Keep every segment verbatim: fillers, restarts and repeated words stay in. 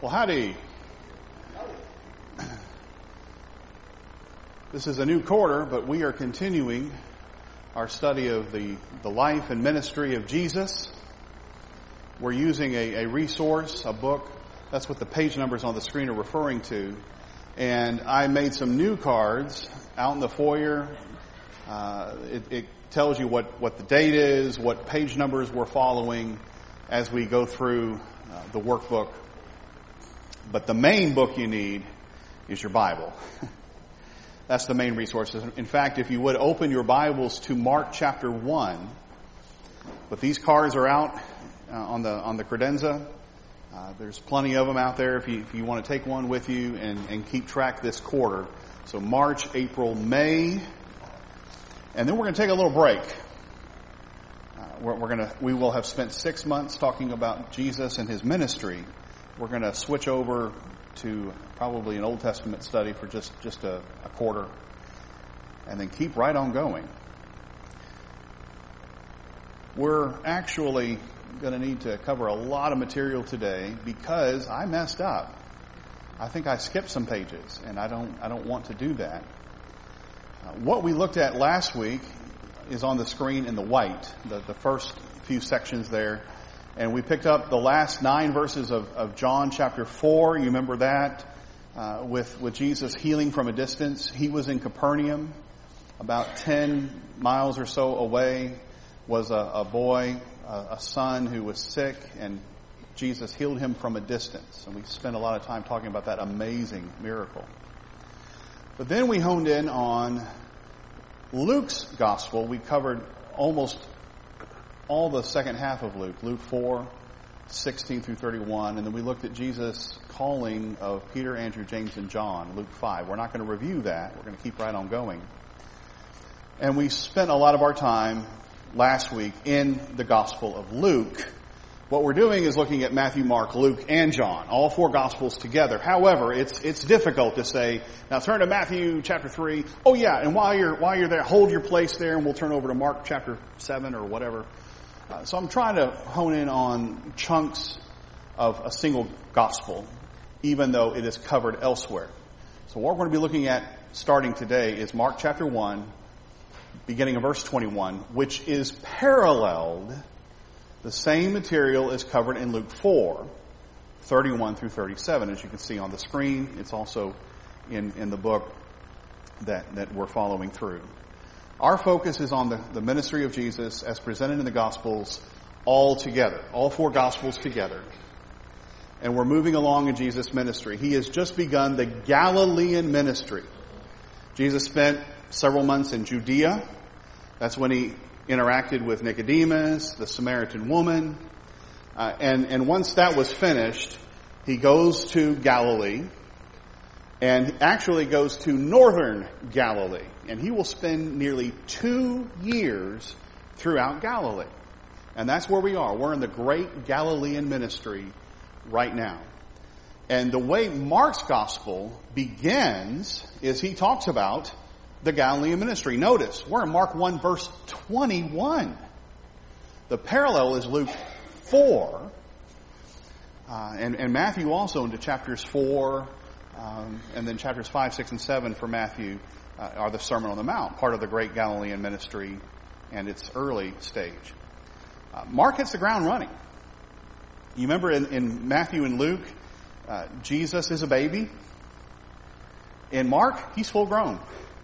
Well, howdy. This is a new quarter, but we are continuing our study of the, the life and ministry of Jesus. We're using a, a resource, a book. That's what the page numbers on the screen are referring to. And I made some new cards out in the foyer. Uh, it, it tells you what, what the date is, what page numbers we're following as we go through uh, the workbook. But the main book you need is your Bible. That's the main resource. In fact, if you would open your Bibles to Mark chapter one. But these cards are out uh, on the on the credenza. Uh, there's plenty of them out there if you, if you want to take one with you and, and keep track this quarter. So March, April, May. And then we're going to take a little break. Uh, we're, we're going to, we will have spent six months talking about Jesus and his ministry. We're going to switch over to probably an Old Testament study for just, just a, a quarter. And then keep right on going. We're actually going to need to cover a lot of material today because I messed up. I think I skipped some pages, and I don't I don't want to do that. Uh, what we looked at last week is on the screen in the white, the, the first few sections there. And we picked up the last nine verses of, of John chapter four. You remember that? Uh, with, with Jesus healing from a distance. He was in Capernaum, about ten miles or so away was a, a boy, a, a son who was sick, and Jesus healed him from a distance. And we spent a lot of time talking about that amazing miracle. But then we honed in on Luke's gospel. We covered almost all the second half of Luke, Luke four, sixteen through thirty-one. And then we looked at Jesus' calling of Peter, Andrew, James, and John, Luke five. We're not going to review that. We're going to keep right on going. And we spent a lot of our time last week in the Gospel of Luke. What we're doing is looking at Matthew, Mark, Luke, and John, all four Gospels together. However, it's it's difficult to say, now turn to Matthew chapter three. Oh yeah, and while you're while you're there, hold your place there, and we'll turn over to Mark chapter seven or whatever. Uh, so I'm trying to hone in on chunks of a single gospel, even though it is covered elsewhere. So what we're going to be looking at starting today is Mark chapter one, beginning of verse twenty-one, which is paralleled. The same material is covered in Luke four, thirty-one through thirty-seven, as you can see on the screen. It's also in, in the book that, that we're following through. Our focus is on the, the ministry of Jesus as presented in the Gospels all together, all four Gospels together. And we're moving along in Jesus' ministry. He has just begun the Galilean ministry. Jesus spent several months in Judea. That's when he interacted with Nicodemus, the Samaritan woman. Uh, and, and once that was finished, he goes to Galilee and actually goes to northern Galilee. And he will spend nearly two years throughout Galilee. And that's where we are. We're in the great Galilean ministry right now. And the way Mark's gospel begins is he talks about the Galilean ministry. Notice, we're in Mark one verse twenty-one. The parallel is Luke four. Uh, and, and Matthew also into chapters four, um, and then chapters five, six, and seven for Matthew uh, are the Sermon on the Mount, part of the great Galilean ministry and its early stage. Uh, Mark hits the ground running. You remember in, in Matthew and Luke, uh, Jesus is a baby. In Mark, he's full grown.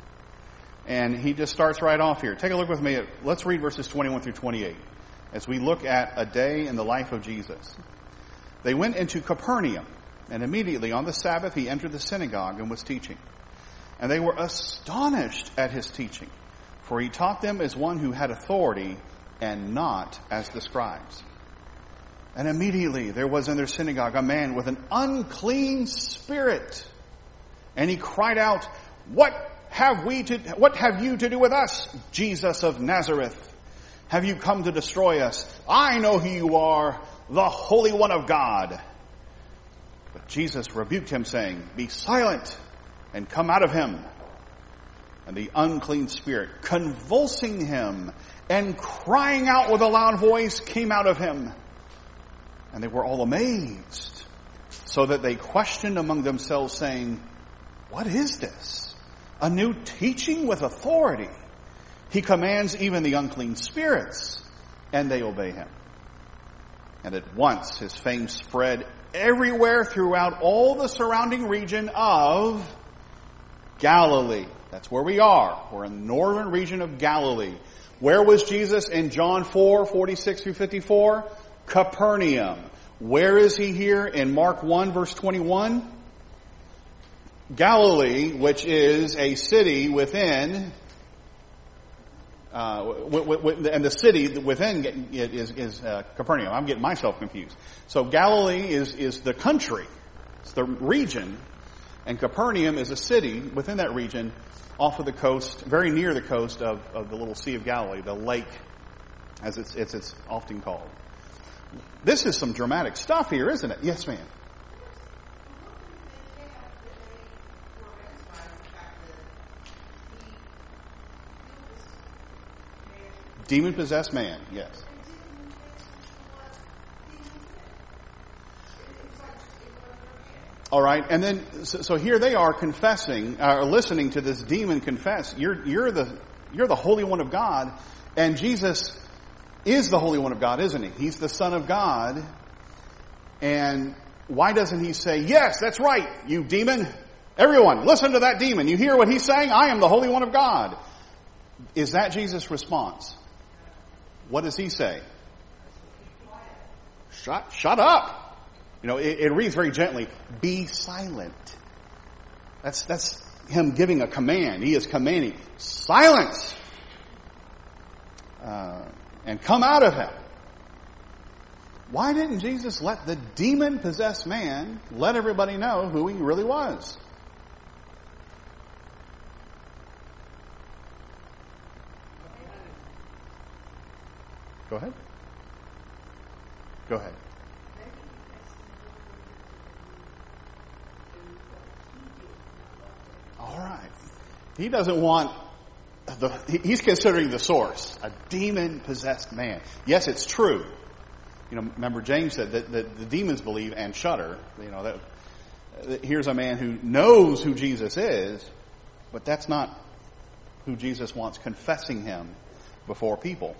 And he just starts right off here. Take a look with me. At, let's read verses twenty-one through twenty-eight as we look at a day in the life of Jesus. They went into Capernaum, and immediately on the Sabbath he entered the synagogue and was teaching. And they were astonished at his teaching, for he taught them as one who had authority and not as the scribes. And immediately there was in their synagogue a man with an unclean spirit. And he cried out, What have we to, what have you to do with us, Jesus of Nazareth? Have you come to destroy us? I know who you are, the Holy One of God. But Jesus rebuked him, saying, Be silent and come out of him. And the unclean spirit, convulsing him and crying out with a loud voice, came out of him. And they were all amazed, so that they questioned among themselves, saying, "What is this? A new teaching with authority. He commands even the unclean spirits, and they obey him." And at once his fame spread everywhere throughout all the surrounding region of Galilee. That's where we are. We're in the northern region of Galilee. Where was Jesus in John four, forty-six through fifty-four? Capernaum. Where is he here in Mark one, verse twenty-one? Galilee, which is a city within, uh, w- w- w- and the city within it is, is uh, Capernaum. I'm getting myself confused. So Galilee is, is the country. It's the region. And Capernaum is a city within that region off of the coast, very near the coast of, of the little Sea of Galilee, the lake, as it's, it's, it's often called. This is some dramatic stuff here, isn't it? Yes, ma'am. Demon-possessed man, yes. All right, and then so, so here they are confessing, uh, or listening to this demon confess. You're you're the you're the Holy One of God, and Jesus is the Holy One of God, isn't he? He's the Son of God, and why doesn't he say, "Yes, that's right, you demon. Everyone, listen to that demon. You hear what he's saying? I am the Holy One of God." Is that Jesus' response? What does he say? Shut shut up. You know, it, it reads very gently, "Be silent." That's, that's him giving a command. He is commanding, "Silence! Uh, and come out of him." Why didn't Jesus let the demon-possessed man let everybody know who he really was? Go ahead. Go ahead. All right. He doesn't want the, he's considering the source, a demon-possessed man. Yes, it's true. You know, remember James said that, that the demons believe and shudder. You know, that, that here's a man who knows who Jesus is, but that's not who Jesus wants confessing him before people.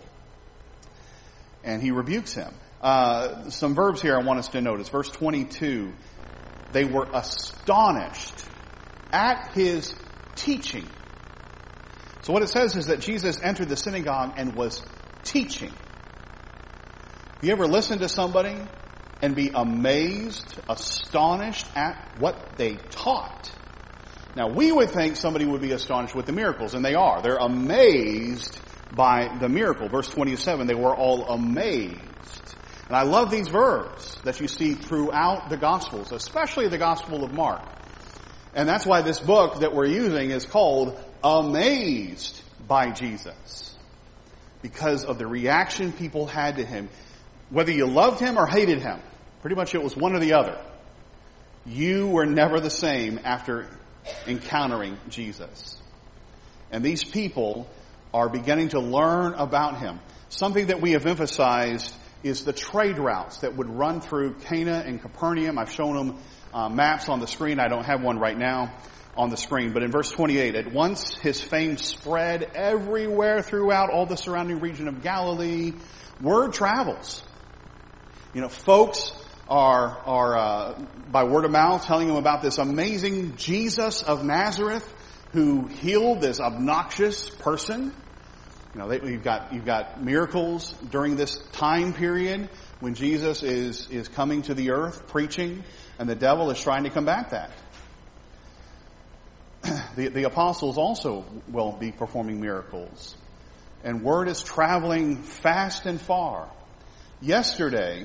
And he rebukes him. Uh, some verbs here I want us to notice. Verse twenty-two, they were astonished at his teaching. So what it says is that Jesus entered the synagogue and was teaching. Have you ever listened to somebody and be amazed, astonished at what they taught? Now, we would think somebody would be astonished with the miracles, and they are. They're amazed by the miracle. Verse twenty-seven, they were all amazed. And I love these verbs that you see throughout the Gospels, especially the Gospel of Mark. And that's why this book that we're using is called Amazed by Jesus. Because of the reaction people had to him. Whether you loved him or hated him, pretty much it was one or the other. You were never the same after encountering Jesus. And these people are beginning to learn about him. Something that we have emphasized is the trade routes that would run through Cana and Capernaum. I've shown them uh, maps on the screen. I don't have one right now on the screen. But in verse twenty-eight, at once his fame spread everywhere throughout all the surrounding region of Galilee. Word travels. You know, folks are, are uh, by word of mouth telling them about this amazing Jesus of Nazareth who healed this obnoxious person. You know, they, you've got you've got miracles during this time period when Jesus is is coming to the earth preaching, and the devil is trying to combat that. The the apostles also will be performing miracles, and word is traveling fast and far. Yesterday,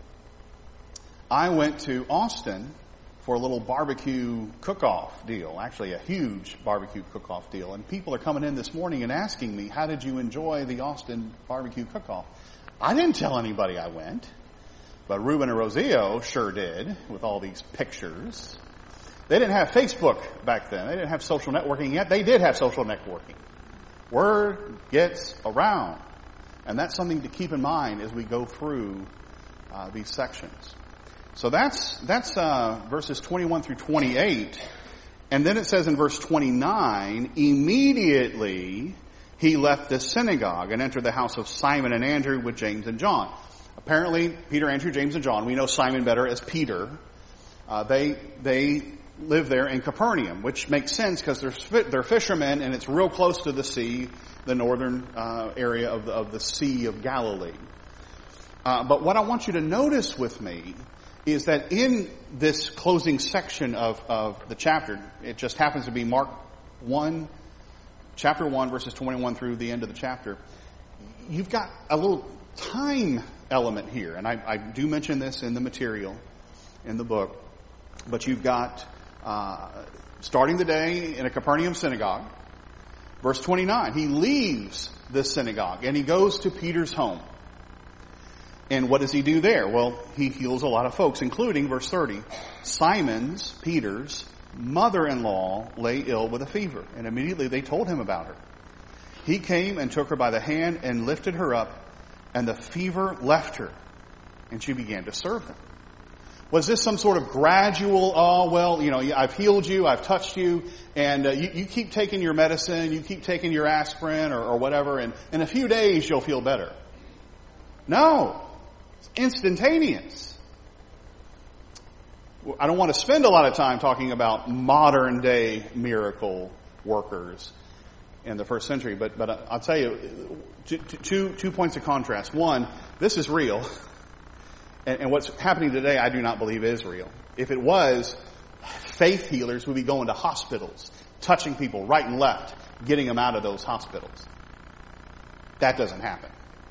I went to Austin for a little barbecue cook-off deal, actually a huge barbecue cook-off deal. And people are coming in this morning and asking me, how did you enjoy the Austin barbecue cook-off? I didn't tell anybody I went, but Ruben and Rosillo sure did with all these pictures. They didn't have Facebook back then. They didn't have social networking yet. They did have social networking. Word gets around. And that's something to keep in mind as we go through uh, these sections. So that's that's uh, verses twenty-one through twenty-eight. And then it says in verse twenty-nine, immediately he left the synagogue and entered the house of Simon and Andrew with James and John. Apparently, Peter, Andrew, James, and John, we know Simon better as Peter. Uh, they they live there in Capernaum, which makes sense because they're, they're fishermen and it's real close to the sea, the northern uh, area of the, of the Sea of Galilee. Uh, but what I want you to notice with me is that in this closing section of, of the chapter, it just happens to be Mark one, chapter one, verses twenty-one through the end of the chapter, you've got a little time element here. And I, I do mention this in the material, in the book. But you've got, uh, starting the day in a Capernaum synagogue, verse twenty-nine, he leaves this synagogue and he goes to Peter's home. And what does he do there? Well, he heals a lot of folks, including, verse thirty, Simon's, Peter's, mother-in-law lay ill with a fever. And immediately they told him about her. He came and took her by the hand and lifted her up, and the fever left her, and she began to serve them. Was this some sort of gradual, oh, well, you know, I've healed you, I've touched you, and uh, you, you keep taking your medicine, you keep taking your aspirin or, or whatever, and in a few days you'll feel better? No. It's instantaneous. I don't want to spend a lot of time talking about modern day miracle workers in the first century, but but I'll tell you two, two, two points of contrast. One, this is real, and, and what's happening today I do not believe is real. If it was, faith healers would be going to hospitals, touching people right and left, getting them out of those hospitals. That doesn't happen.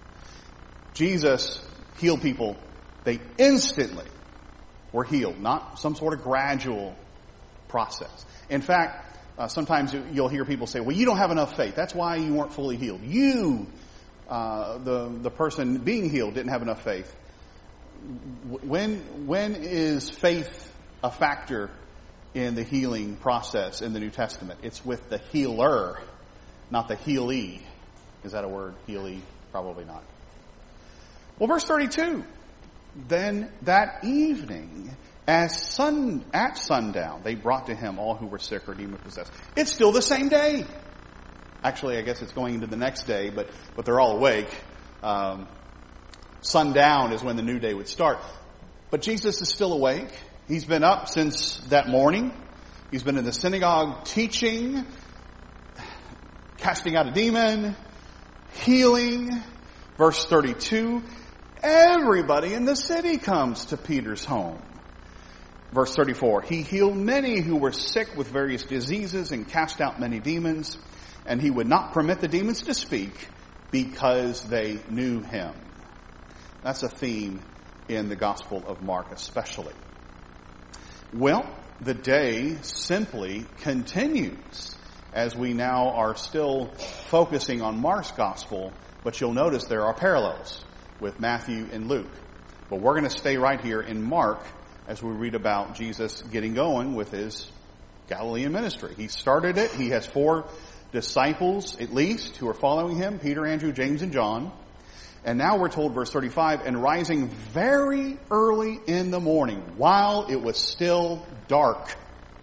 Jesus healed people. They instantly were healed, not some sort of gradual process. In fact, Uh, sometimes you'll hear people say, well, you don't have enough faith. That's why you weren't fully healed. You, uh, the, the person being healed, didn't have enough faith. When, when is faith a factor in the healing process in the New Testament? It's with the healer, not the healee. Is that a word? Healee? Probably not. Well, verse thirty-two. Then that evening, As sun, at sundown, they brought to him all who were sick or demon-possessed. It's still the same day. Actually, I guess it's going into the next day, but, but they're all awake. Um, sundown is when the new day would start. But Jesus is still awake. He's been up since that morning. He's been in the synagogue teaching, casting out a demon, healing. Verse thirty-two, everybody in the city comes to Peter's home. Verse thirty-four, he healed many who were sick with various diseases and cast out many demons, and he would not permit the demons to speak because they knew him. That's a theme in the Gospel of Mark especially. Well, the day simply continues as we now are still focusing on Mark's Gospel, but you'll notice there are parallels with Matthew and Luke. But we're going to stay right here in Mark as we read about Jesus getting going with his Galilean ministry. He started it. He has four disciples, at least, who are following him, Peter, Andrew, James, and John. And now we're told, verse thirty-five, and rising very early in the morning, while it was still dark,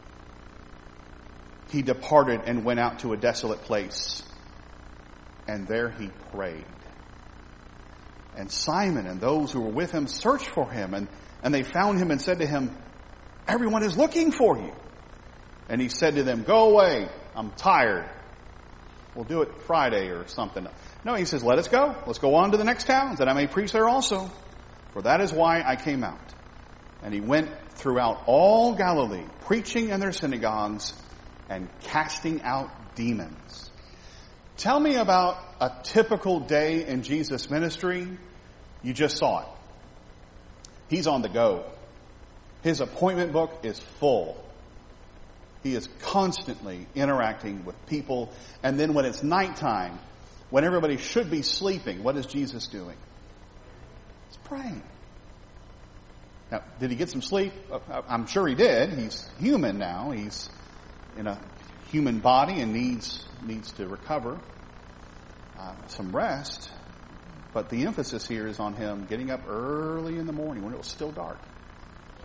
he departed and went out to a desolate place. And there he prayed. And Simon and those who were with him searched for him, and And they found him and said to him, everyone is looking for you. And he said to them, go away. I'm tired. We'll do it Friday or something. No, he says, let us go. Let's go on to the next towns that I may preach there also. For that is why I came out. And he went throughout all Galilee, preaching in their synagogues and casting out demons. Tell me about a typical day in Jesus' ministry. You just saw it. He's on the go. His appointment book is full. He is constantly interacting with people. And then when it's nighttime, when everybody should be sleeping, what is Jesus doing? He's praying. Now, did he get some sleep? I'm sure he did. He's human now. He's in a human body and needs needs to recover uh, some rest. But the emphasis here is on him getting up early in the morning when it was still dark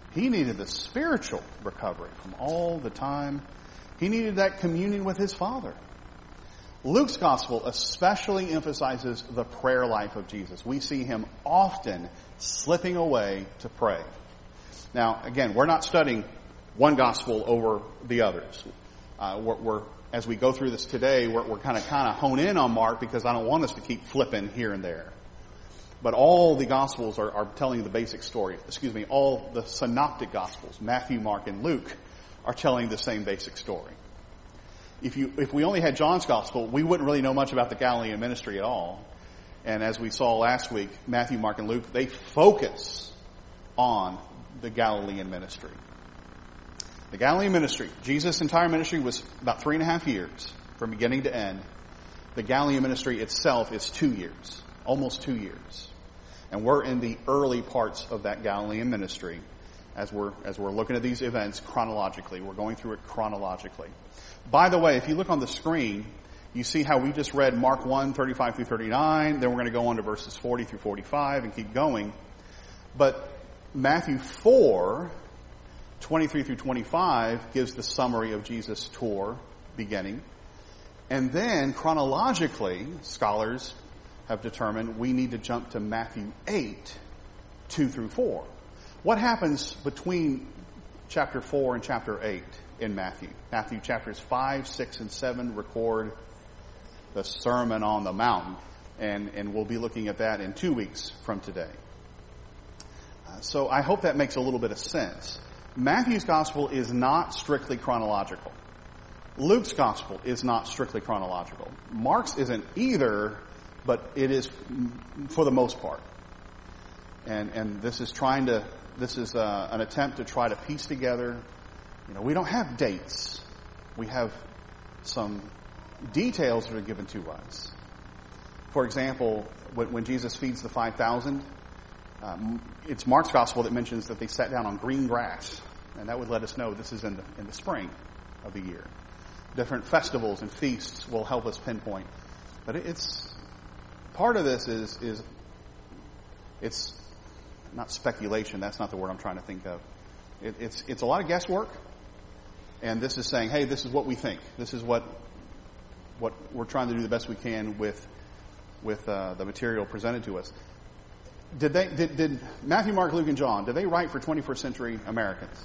He needed the spiritual recovery from all the time. He needed that communion with his Father. Luke's gospel especially emphasizes the prayer life of Jesus. We see him often slipping away to pray. Now, again, we're not studying one gospel over the others. Uh, we're, we're as we go through this today, we're, we're kind of kind of hone in on Mark because I don't want us to keep flipping here and there. But all the gospels are, are telling the basic story. Excuse me, all the synoptic gospels, Matthew, Mark, and Luke, are telling the same basic story. If you, if we only had John's gospel, we wouldn't really know much about the Galilean ministry at all. And as we saw last week, Matthew, Mark, and Luke, they focus on the Galilean ministry. The Galilean ministry, Jesus' entire ministry was about three and a half years from beginning to end. The Galilean ministry itself is two years, almost two years. And we're in the early parts of that Galilean ministry as we're, as we're looking at these events chronologically. We're going through it chronologically. By the way, if you look on the screen, you see how we just read Mark one, thirty-five through thirty-nine. Then we're going to go on to verses forty through forty-five and keep going. But Matthew four, twenty-three through twenty-five gives the summary of Jesus' tour beginning. And then chronologically, scholars have determined we need to jump to Matthew eight, two through four. What happens between chapter four and chapter eight in Matthew? Matthew chapters five, six, and seven record the Sermon on the Mount. And, and we'll be looking at that in two weeks from today. Uh, so I hope that makes a little bit of sense. Matthew's gospel is not strictly chronological. Luke's gospel is not strictly chronological. Mark's isn't either, but it is for the most part. And and this is trying to this is uh, an attempt to try to piece together. You know, we don't have dates. We have some details that are given to us. For example, when, when Jesus feeds the five thousand, um, it's Mark's gospel that mentions that they sat down on green grass, and that would let us know this is in the in the spring of the year. Different festivals and feasts will help us pinpoint. But it's, part of this is, is, it's not speculation, that's not the word I'm trying to think of. It, it's, it's a lot of guesswork, and this is saying, hey, this is what we think. This is what, what we're trying to do the best we can with, with, uh, the material presented to us. Did they, did, did Matthew, Mark, Luke, and John, did they write for twenty-first century Americans?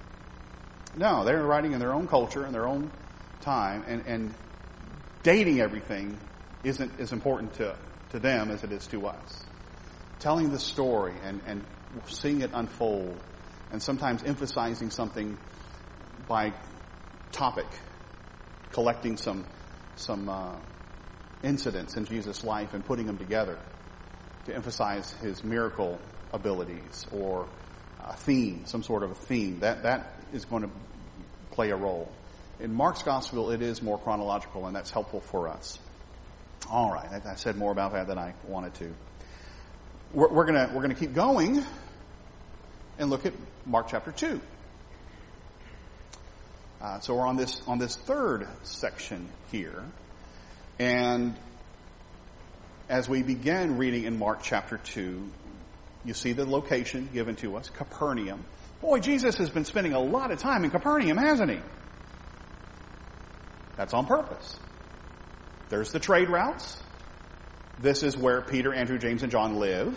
No, they were writing in their own culture, in their own time, and, and dating everything isn't as important to, to them as it is to us. Telling the story and, and seeing it unfold, and sometimes emphasizing something by topic, collecting some some uh, incidents in Jesus' life and putting them together to emphasize his miracle abilities or a theme, some sort of a theme. That that is going to play a role. In Mark's gospel, it is more chronological, and that's helpful for us. All right, I, I said more about that than I wanted to. We're, we're gonna we're gonna keep going and look at Mark chapter two. Uh, so we're on this on this third section here, and as we begin reading in Mark chapter two, you see the location given to us, Capernaum. Boy, Jesus has been spending a lot of time in Capernaum, hasn't he? That's on purpose. There's the trade routes. This is where Peter, Andrew, James, and John live.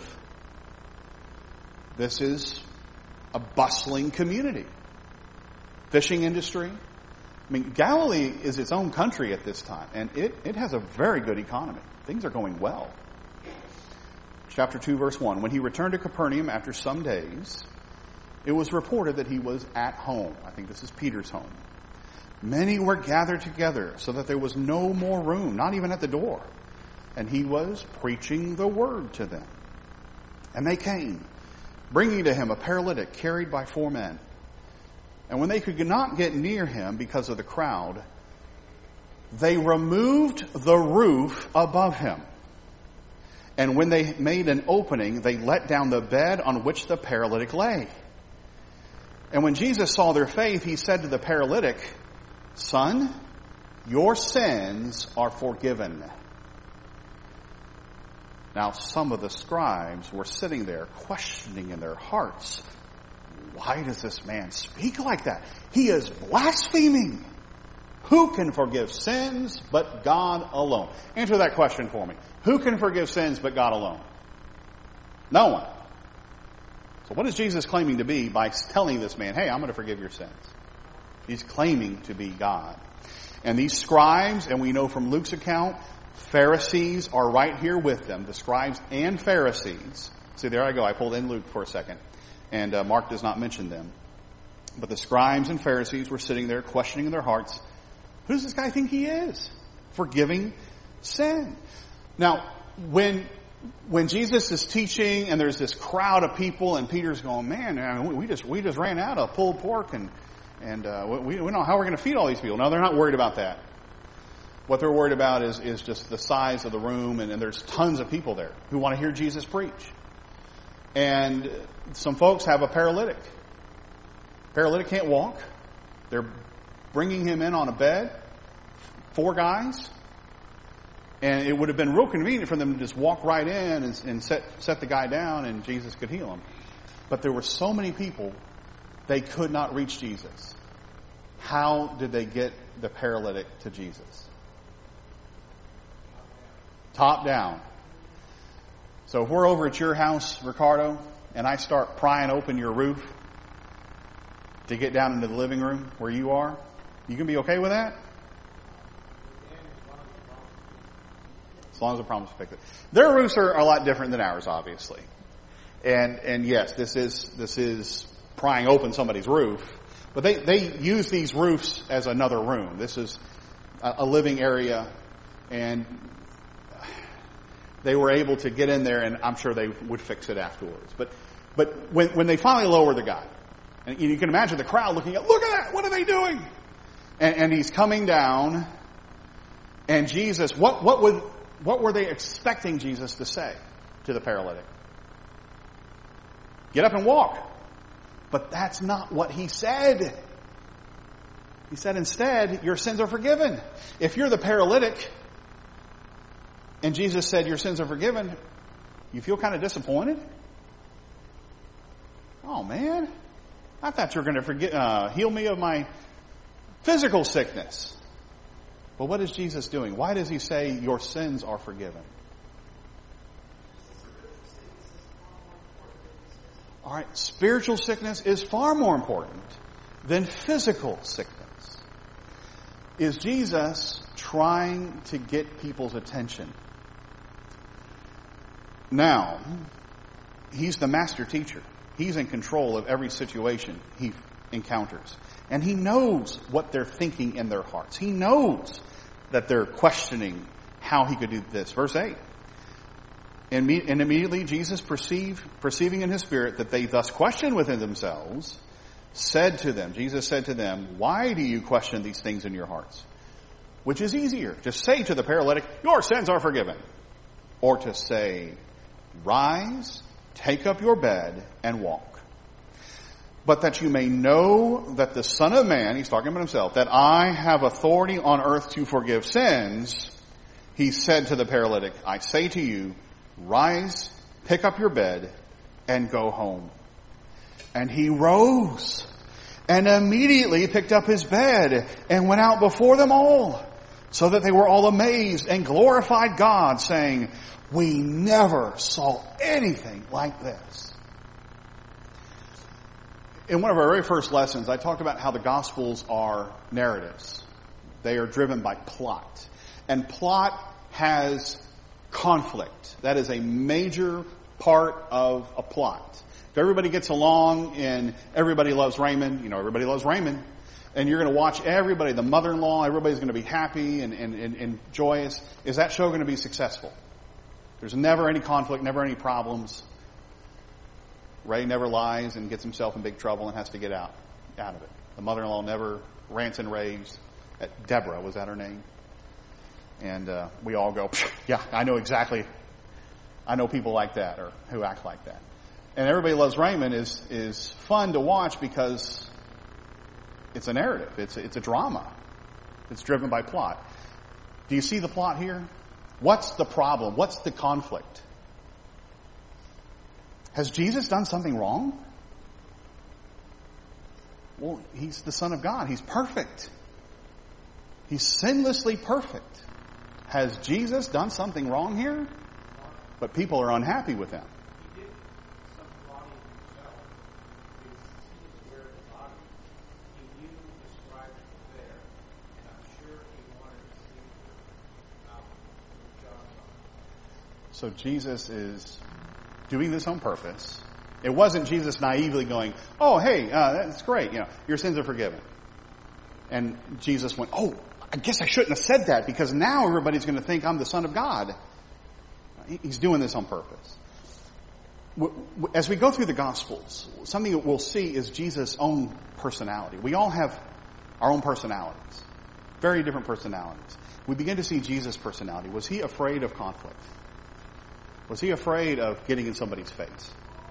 This is a bustling community. Fishing industry. I mean, Galilee is its own country at this time, and it, it has a very good economy. Things are going well. Chapter two, verse one. When he returned to Capernaum after some days, it was reported that he was at home. I think this is Peter's home. Many were gathered together so that there was no more room, not even at the door. And he was preaching the word to them. And they came, bringing to him a paralytic carried by four men. And when they could not get near him because of the crowd, they removed the roof above him. And when they made an opening, they let down the bed on which the paralytic lay. And when Jesus saw their faith, he said to the paralytic, "Son, your sins are forgiven." Now some of the scribes were sitting there questioning in their hearts, why does this man speak like that? He is blaspheming. Who can forgive sins but God alone? Answer that question for me. Who can forgive sins but God alone? No one. So what is Jesus claiming to be by telling this man, hey, I'm going to forgive your sins? He's claiming to be God. And these scribes, and we know from Luke's account, Pharisees are right here with them. The scribes and Pharisees. See, there I go. I pulled in Luke for a second. And uh, Mark does not mention them. But the scribes and Pharisees were sitting there questioning in their hearts, who does this guy think he is? Forgiving sin. Now, when when Jesus is teaching and there's this crowd of people and Peter's going, man, we just we just ran out of pulled pork and and uh, we, we don't know how we're going to feed all these people. No, they're not worried about that. What they're worried about is, is just the size of the room, and, and there's tons of people there who want to hear Jesus preach. And some folks have a paralytic. Paralytic can't walk. They're bringing him in on a bed, four guys. And it would have been real convenient for them to just walk right in and, and set, set the guy down and Jesus could heal him. But there were so many people, they could not reach Jesus. How did they get the paralytic to Jesus? Top down. So if we're over at your house, Ricardo, and I start prying open your roof to get down into the living room where you are, you can be okay with that? As long as the promise is picked. Their roofs are a lot different than ours, obviously. And and yes, this is this is prying open somebody's roof. But they, they use these roofs as another room. This is a, a living area, and they were able to get in there, and I'm sure they would fix it afterwards. But but when when they finally lower the guy, and you can imagine the crowd looking at, look at that, what are they doing? And, and he's coming down, and Jesus, what what would what were they expecting Jesus to say to the paralytic? Get up and walk. But that's not what he said. He said instead, your sins are forgiven. If you're the paralytic, and Jesus said your sins are forgiven, you feel kind of disappointed? Oh man, I thought you were going to forget, uh, heal me of my physical sickness. But what is Jesus doing? Why does he say your sins are forgiven? All right, spiritual sickness is far more important than physical sickness. Is Jesus trying to get people's attention? Now, he's the master teacher. He's in control of every situation he encounters. And he knows what they're thinking in their hearts. He knows that they're questioning how he could do this. Verse eight. And, me, and immediately Jesus perceived, perceiving in his spirit that they thus questioned within themselves, said to them, Jesus said to them, why do you question these things in your hearts? Which is easier, to say to the paralytic, your sins are forgiven. Or to say, rise, take up your bed, and walk. But that you may know that the Son of Man, he's talking about himself, that I have authority on earth to forgive sins, he said to the paralytic, I say to you, rise, pick up your bed, and go home. And he rose, and immediately picked up his bed, and went out before them all, so that they were all amazed, and glorified God, saying, we never saw anything like this. In one of our very first lessons, I talked about how the Gospels are narratives. They are driven by plot. And plot has conflict. That is a major part of a plot. If everybody gets along and everybody loves Raymond, you know, everybody loves Raymond, and you're going to watch everybody, the mother-in-law, everybody's going to be happy and, and, and, and joyous, is that show going to be successful? There's never any conflict, never any problems. Ray never lies and gets himself in big trouble and has to get out, out of it. The mother-in-law never rants and raves. At Deborah, was that her name? And uh, we all go, yeah, I know exactly. I know people like that or who act like that. And Everybody Loves Raymond is is fun to watch because it's a narrative. It's a, it's a drama. It's driven by plot. Do you see the plot here? What's the problem? What's the conflict? Has Jesus done something wrong? Well, he's the Son of God. He's perfect. He's sinlessly perfect. Has Jesus done something wrong here? But people are unhappy with him. He did something wrong himself. Because he was aware of the body. He knew the scribes were there. And I'm sure he wanted to see them out with John's eyes. So Jesus is doing this on purpose. It wasn't Jesus naively going, oh, hey, uh, that's great. You know, your sins are forgiven. And Jesus went, oh, I guess I shouldn't have said that because now everybody's going to think I'm the Son of God. He's doing this on purpose. As we go through the Gospels, something that we'll see is Jesus' own personality. We all have our own personalities, very different personalities. We begin to see Jesus' personality. Was he afraid of conflict? Was he afraid of getting in somebody's face?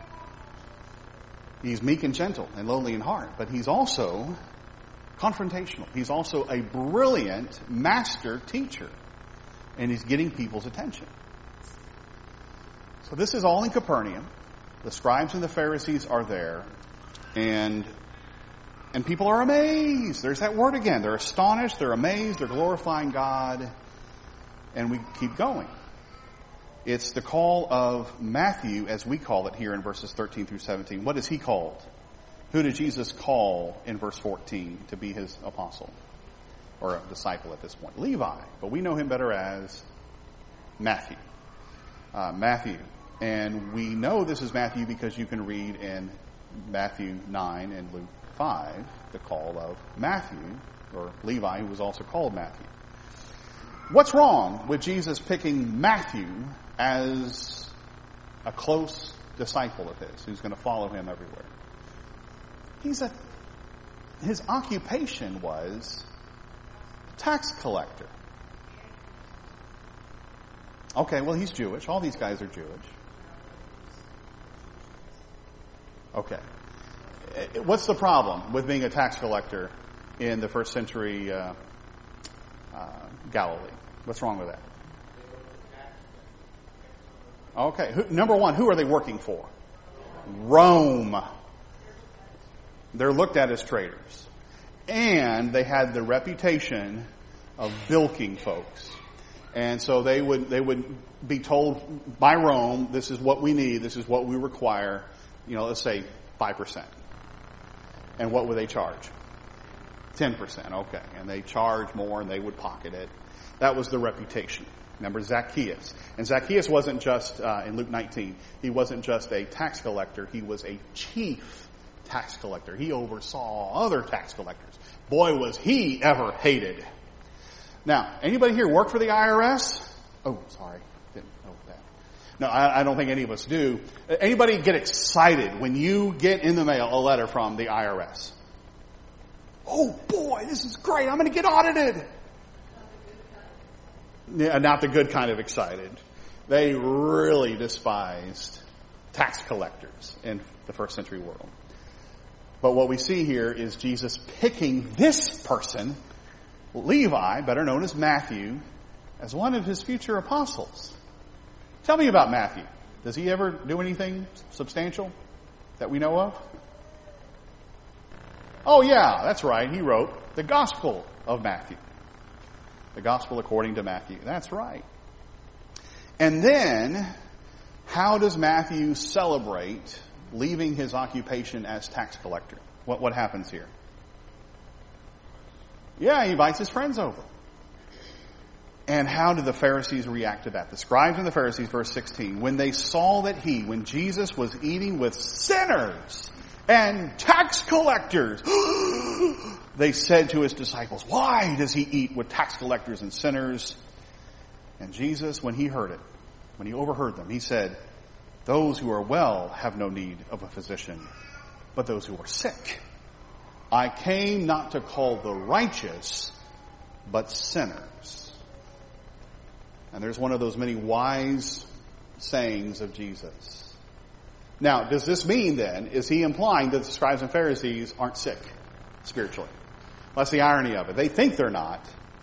He's meek and gentle and lowly in heart, but he's also confrontational. He's also a brilliant master teacher, and he's getting people's attention. So this is all in Capernaum. The scribes and the Pharisees are there, and and people are amazed. There's that word again. They're astonished, they're amazed, they're glorifying God, and we keep going. It's the call of Matthew, as we call it here in verses thirteen through seventeen. What is he called? Who did Jesus call in verse fourteen to be his apostle or a disciple at this point? Levi, but we know him better as Matthew. Uh, Matthew. And we know this is Matthew because you can read in Matthew nine and Luke five the call of Matthew, or Levi, who was also called Matthew. What's wrong with Jesus picking Matthew as a close disciple of his who's going to follow him everywhere? He's a, his occupation was tax collector. Okay, well, he's Jewish. All these guys are Jewish. Okay. What's the problem with being a tax collector in the first century uh, uh, Galilee? What's wrong with that? Okay. Who, number one, who are they working for? Rome. They're looked at as traitors. And they had the reputation of bilking folks. And so they would, they would be told by Rome, this is what we need, this is what we require, you know, let's say five percent. And what would they charge? ten percent, okay. And they charge more and they would pocket it. That was the reputation. Remember Zacchaeus. And Zacchaeus wasn't just, uh, in Luke nineteen, he wasn't just a tax collector, he was a chief tax collector. He oversaw other tax collectors. Boy, was he ever hated. Now, anybody here work for the I R S? Oh, sorry. Didn't know that. No, I, I don't think any of us do. Anybody get excited when you get in the mail a letter from the I R S? Oh boy, this is great. I'm going to get audited. Yeah, not the good kind of excited. They really despised tax collectors in the first century world. But what we see here is Jesus picking this person, Levi, better known as Matthew, as one of his future apostles. Tell me about Matthew. Does he ever do anything substantial that we know of? Oh yeah, that's right. He wrote the Gospel of Matthew. The Gospel according to Matthew. That's right. And then, how does Matthew celebrate leaving his occupation as tax collector? What, what happens here? Yeah, he invites his friends over. And how do the Pharisees react to that? The scribes and the Pharisees, verse sixteen, when they saw that he, when Jesus was eating with sinners and tax collectors, they said to his disciples, why does he eat with tax collectors and sinners? And Jesus, when he heard it, when he overheard them, he said, those who are well have no need of a physician, but those who are sick. I came not to call the righteous, but sinners. And there's one of those many wise sayings of Jesus. Now, does this mean then, is he implying that the scribes and Pharisees aren't sick spiritually? That's the irony of it. They think they're not.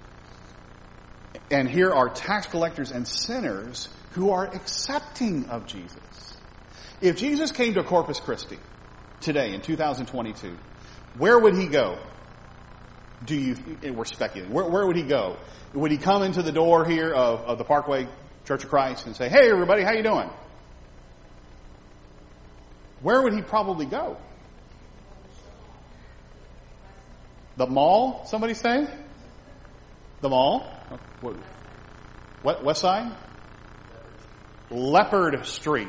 And here are tax collectors and sinners who are accepting of Jesus. If Jesus came to Corpus Christi today in two thousand twenty-two, where would he go? Do you, we're speculating, where, where would he go? Would he come into the door here of, of the Parkway Church of Christ and say, hey everybody, how you doing? Where would he probably go? The mall, somebody say? The mall? What, West Side? Leopard Street.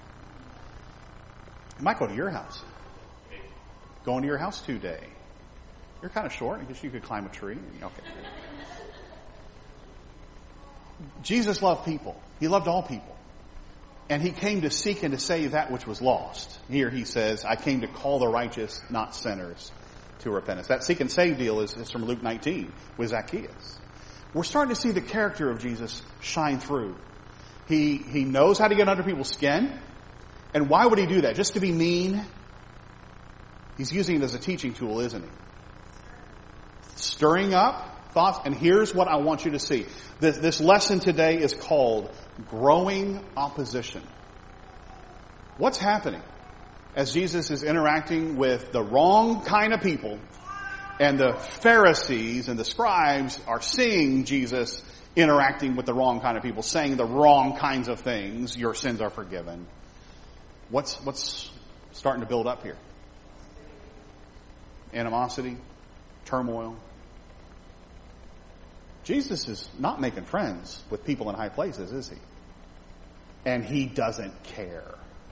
He might go to your house. Going to your house today. You're kind of short. I guess you could climb a tree. Okay. Jesus loved people. He loved all people. And he came to seek and to save that which was lost. Here he says, I came to call the righteous, not sinners, to repentance. That seek and save deal is, is from Luke nineteen with Zacchaeus. We're starting to see the character of Jesus shine through. He, he knows how to get under people's skin. And why would he do that? Just to be mean? He's using it as a teaching tool, isn't he? Stirring up thoughts. And here's what I want you to see. This, this lesson today is called Growing Opposition. What's happening as Jesus is interacting with the wrong kind of people, and the Pharisees and the scribes are seeing Jesus interacting with the wrong kind of people, saying the wrong kinds of things? Your sins are forgiven. What's, what's starting to build up here? Animosity, turmoil. Jesus is not making friends with people in high places, is he? And he doesn't care.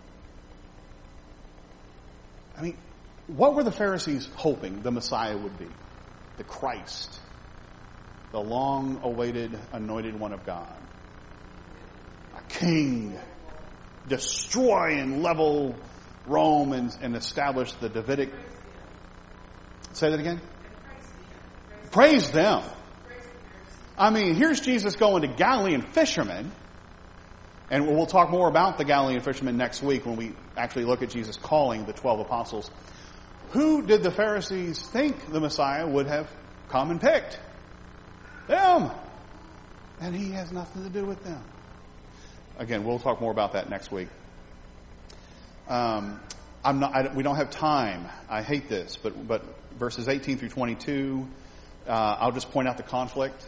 I mean, what were the Pharisees hoping the Messiah would be? The Christ. The long-awaited anointed one of God. A king. Destroy and level Rome and, and establish the Davidic. Say that again? Praise them. I mean, here's Jesus going to Galilean fishermen. And we'll talk more about the Galilean fishermen next week when we actually look at Jesus calling the twelve apostles. Who did the Pharisees think the Messiah would have come and picked? Them. And he has nothing to do with them. Again, we'll talk more about that next week. Um, I'm not. I, we don't have time. I hate this, but but verses eighteen through twenty-two. Uh, I'll just point out the conflict.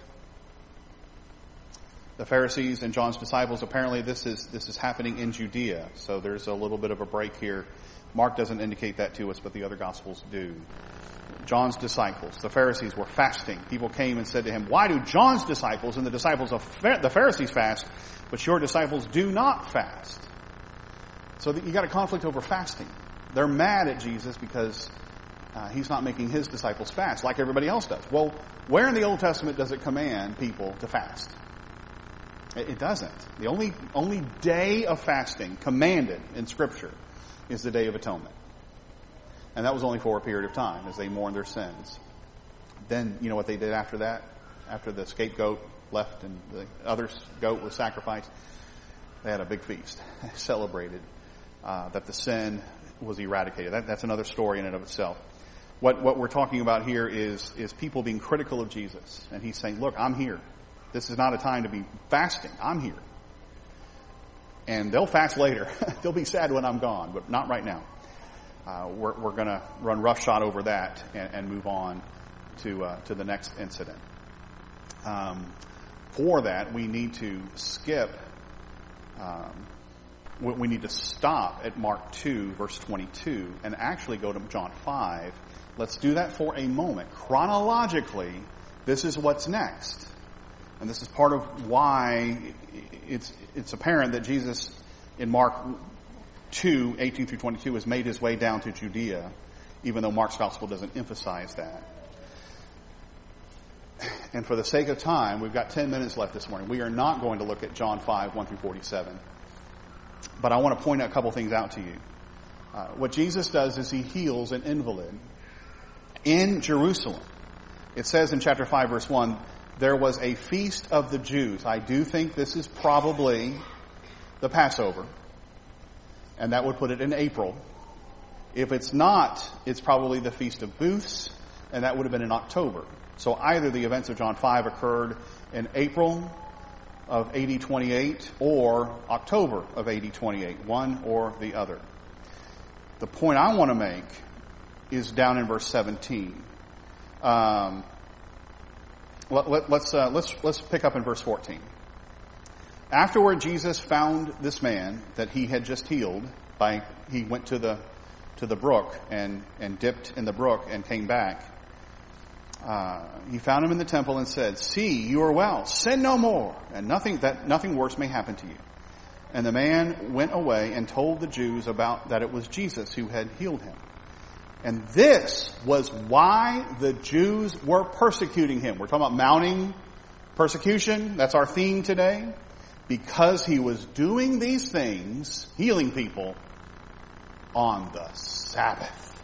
The Pharisees and John's disciples. Apparently, this is this is happening in Judea. So there's a little bit of a break here. Mark doesn't indicate that to us, but the other Gospels do. John's disciples, the Pharisees, were fasting. People came and said to him, "Why do John's disciples and the disciples of the Pharisees fast, but your disciples do not fast?" So you got a conflict over fasting. They're mad at Jesus because uh, he's not making his disciples fast like everybody else does. Well, where in the Old Testament does it command people to fast? It doesn't. The only only day of fasting commanded in Scripture is the Day of Atonement. And that was only for a period of time as they mourned their sins. Then, you know what they did after that? After the scapegoat left and the other goat was sacrificed, they had a big feast. They celebrated uh, that the sin was eradicated. That, that's another story in and of itself. What what we're talking about here is is people being critical of Jesus. And he's saying, look, I'm here. This is not a time to be fasting. I'm here. And they'll fast later. They'll be sad when I'm gone, but not right now. Uh, we're we're going to run roughshod over that and, and move on to uh, to the next incident. Um, for that, we need to skip. Um, we, we need to stop at Mark two, verse twenty-two, and actually go to John five. Let's do that for a moment. Chronologically, this is what's next. And this is part of why it's it's apparent that Jesus in Mark two, eighteen through twenty-two has made his way down to Judea, even though Mark's gospel doesn't emphasize that. And for the sake of time, we've got ten minutes left this morning. We are not going to look at John five, one through forty-seven. But I want to point a couple things out to you. Uh, what Jesus does is he heals an invalid in Jerusalem. It says in chapter five, verse one, there was a feast of the Jews. I do think this is probably the Passover. And that would put it in April. If it's not, it's probably the Feast of Booths, and that would have been in October. So either the events of John five occurred in April of A D twenty-eight or October of A D twenty-eight, one or the other. The point I want to make is down in verse seventeen. Um, let, let, let's uh, let's let's pick up in verse fourteen. Afterward, Jesus found this man that he had just healed. By he went to the to the brook and and dipped in the brook and came back. Uh, he found him in the temple and said, "See, you are well. Sin no more, and nothing that nothing worse may happen to you." And the man went away and told the Jews about that it was Jesus who had healed him. And this was why the Jews were persecuting him. We're talking about mounting persecution. That's our theme today. Because he was doing these things, healing people, on the Sabbath.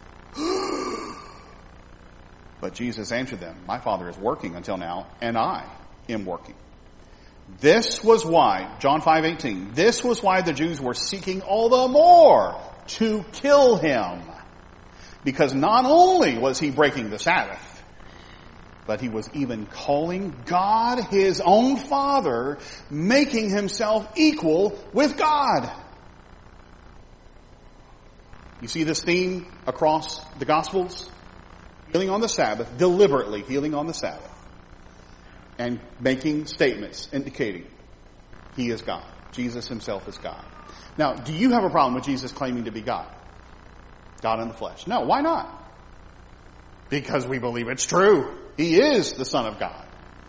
But Jesus answered them, "My Father is working until now, and I am working." This was why, John five eighteen, this was why the Jews were seeking all the more to kill him. Because not only was he breaking the Sabbath, but he was even calling God his own Father, making himself equal with God. You see this theme across the Gospels? Healing on the Sabbath, deliberately healing on the Sabbath. And making statements indicating he is God. Jesus himself is God. Now, do you have a problem with Jesus claiming to be God? God in the flesh? No, why not? Because we believe it's true. He is the Son of God.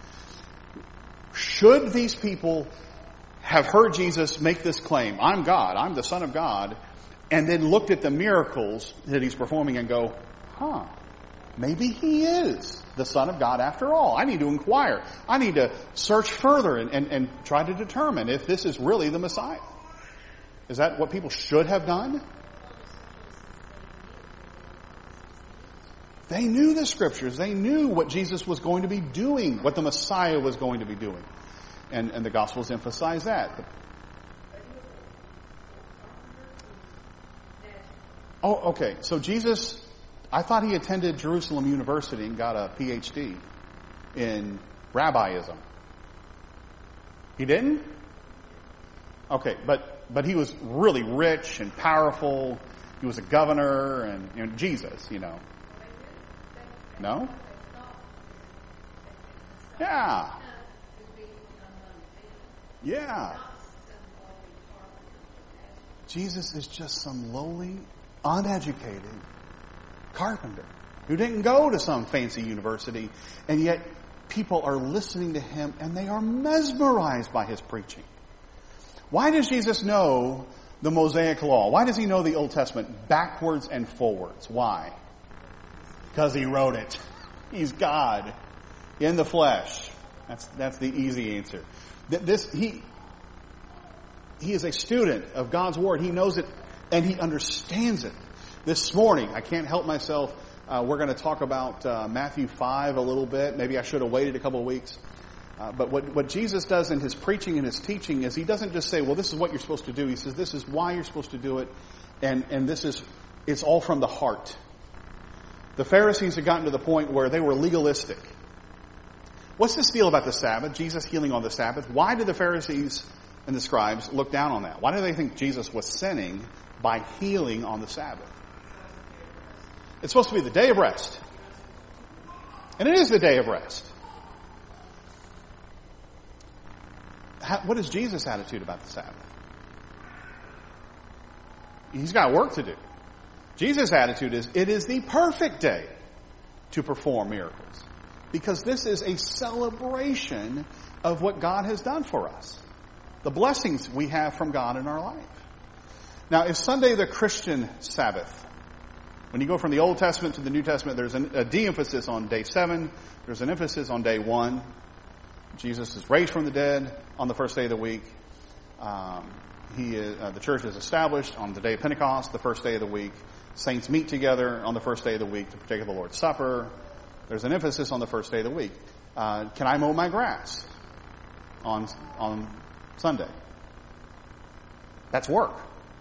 Should these people have heard Jesus make this claim, "I'm God, I'm the Son of God," and then looked at the miracles that he's performing and go, huh, maybe he is the Son of God after all. I need to inquire. I need to search further and, and, and try to determine if this is really the Messiah. Is that what people should have done? They knew the Scriptures. They knew what Jesus was going to be doing, what the Messiah was going to be doing. And, and the Gospels emphasize that. Oh, okay. So Jesus, I thought he attended Jerusalem University and got a P H D in rabbiism. He didn't? Okay, but but he was really rich and powerful. He was a governor and, you know, Jesus, you know. No? Yeah. Yeah. Jesus is just some lowly, uneducated carpenter who didn't go to some fancy university, and yet people are listening to him and they are mesmerized by his preaching. Why does Jesus know the Mosaic Law? Why does he know the Old Testament backwards and forwards? Why? Because he wrote it. He's God in the flesh. That's that's the easy answer. This he he is a student of God's Word. He knows it and he understands it. This morning, I can't help myself. Uh, we're going to talk about uh, Matthew five a little bit. Maybe I should have waited a couple of weeks. Uh, but what, what Jesus does in his preaching and his teaching is he doesn't just say, well, this is what you're supposed to do. He says, this is why you're supposed to do it. And, and this is, it's all from the heart. The Pharisees had gotten to the point where they were legalistic. What's this deal about the Sabbath? Jesus healing on the Sabbath. Why did the Pharisees and the scribes look down on that? Why do they think Jesus was sinning by healing on the Sabbath? It's supposed to be the day of rest. And it is the day of rest. How, what is Jesus' attitude about the Sabbath? He's got work to do. Jesus' attitude is, it is the perfect day to perform miracles. Because this is a celebration of what God has done for us. The blessings we have from God in our life. Now, is Sunday the Christian Sabbath? When you go from the Old Testament to the New Testament, there's an, a de-emphasis on day seven. There's an emphasis on day one. Jesus is raised from the dead on the first day of the week. Um, he is, uh, the church is established on the day of Pentecost, the first day of the week. Saints meet together on the first day of the week to partake of the Lord's Supper. There's an emphasis on the first day of the week. Uh, can I mow my grass on on Sunday? That's work.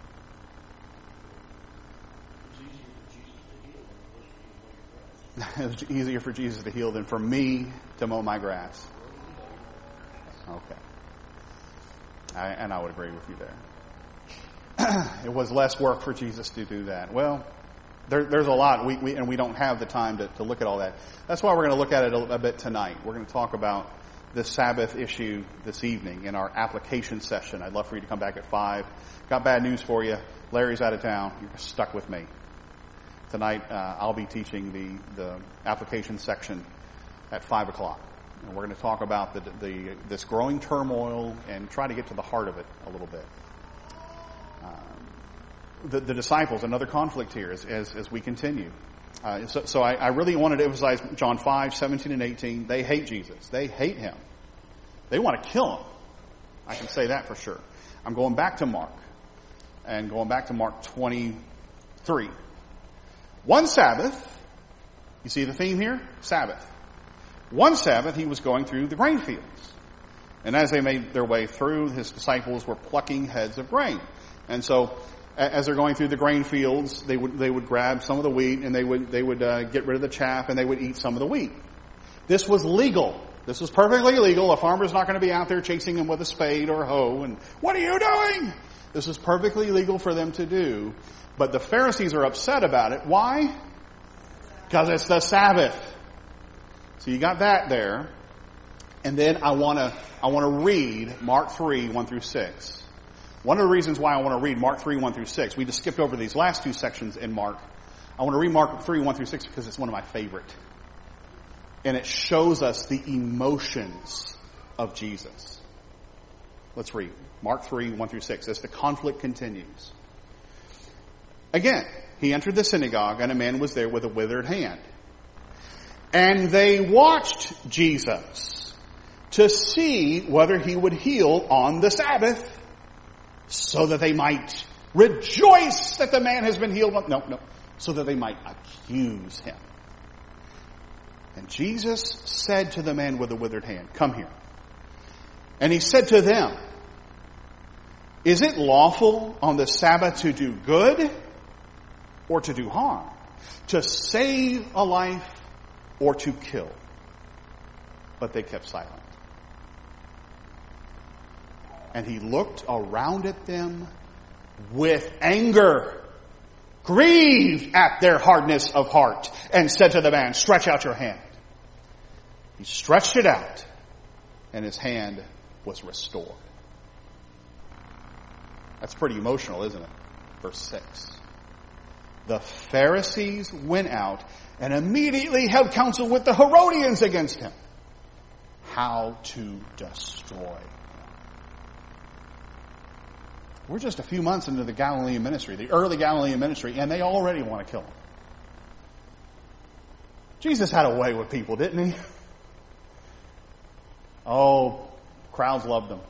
It was easier for Jesus to heal than for me to mow my grass. Okay. I, and I would agree with you there. It was less work for Jesus to do that. Well, There, there's a lot, we, we, and we don't have the time to, to look at all that. That's why we're going to look at it a, a bit tonight. We're going to talk about this Sabbath issue this evening in our application session. I'd love for you to come back at five. Got bad news for you. Larry's out of town. You're stuck with me. Tonight, uh, I'll be teaching the, the application section at five o'clock. And we're going to talk about the, the, this growing turmoil and try to get to the heart of it a little bit. Um, the, the disciples, another conflict here as, as, as we continue. Uh, so, so I, I really wanted to emphasize John five, seventeen and eighteen. They hate Jesus. They hate him. They want to kill him. I can say that for sure. I'm going back to Mark and going back to Mark twenty-three. One Sabbath, you see the theme here? Sabbath. One Sabbath, he was going through the grain fields. And as they made their way through, his disciples were plucking heads of grain. And so, as they're going through the grain fields, they would, they would grab some of the wheat and they would, they would uh, get rid of the chaff and they would eat some of the wheat. This was legal. This was perfectly legal. A farmer's not going to be out there chasing him with a spade or hoe and, what are you doing? This was perfectly legal for them to do. But the Pharisees are upset about it. Why? Because it's the Sabbath. So you got that there. And then I want to, I want to read Mark three, one through six. One of the reasons why I want to read Mark three, one through six, we just skipped over these last two sections in Mark. I want to read Mark three, one through six because it's one of my favorite. And it shows us the emotions of Jesus. Let's read Mark three, one through six as the conflict continues. Again, he entered the synagogue and a man was there with a withered hand. And they watched Jesus to see whether he would heal on the Sabbath so that they might rejoice that the man has been healed. No, no. So that they might accuse him. And Jesus said to the man with the withered hand, come here. And he said to them, is it lawful on the Sabbath to do good or to do harm? To save a life or to kill? But they kept silent. And he looked around at them with anger, grieved at their hardness of heart, and said to the man, stretch out your hand. He stretched it out, and his hand was restored. That's pretty emotional, isn't it? Verse six. The Pharisees went out and immediately held counsel with the Herodians against him, how to destroy him. We're just a few months into the Galilean ministry, the early Galilean ministry, and they already want to kill him. Jesus had a way with people, didn't he? Oh, crowds loved him.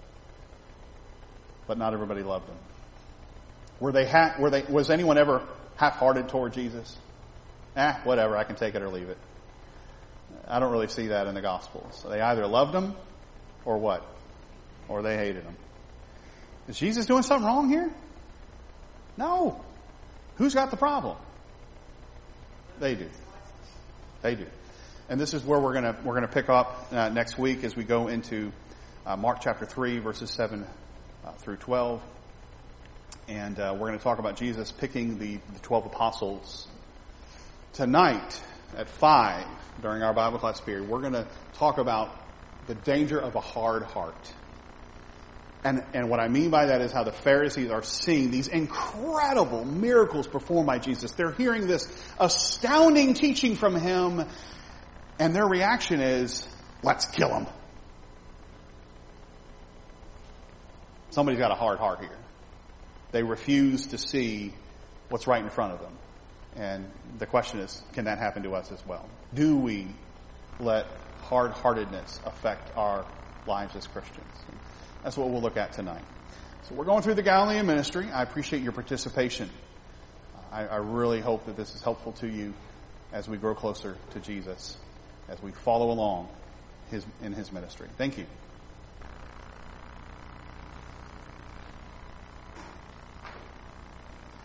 But not everybody loved him. Were they, ha- were they, was anyone ever half-hearted toward Jesus? Ah, whatever, I can take it or leave it. I don't really see that in the Gospels. They either loved him or what? Or they hated him. Is Jesus doing something wrong here? No. Who's got the problem? They do. They do. And this is where we're gonna we're gonna pick up uh, next week as we go into uh, Mark chapter three, verses seven uh, through twelve, and uh, we're going to talk about Jesus picking the, the twelve apostles. Tonight at five during our Bible class period, we're going to talk about the danger of a hard heart. And, and what I mean by that is how the Pharisees are seeing these incredible miracles performed by Jesus. They're hearing this astounding teaching from him, and their reaction is, let's kill him. Somebody's got a hard heart here. They refuse to see what's right in front of them. And the question is, can that happen to us as well? Do we let hard-heartedness affect our lives as Christians? And that's what we'll look at tonight. So we're going through the Galilean ministry. I appreciate your participation. I, I really hope that this is helpful to you as we grow closer to Jesus, as we follow along his, in his ministry. Thank you.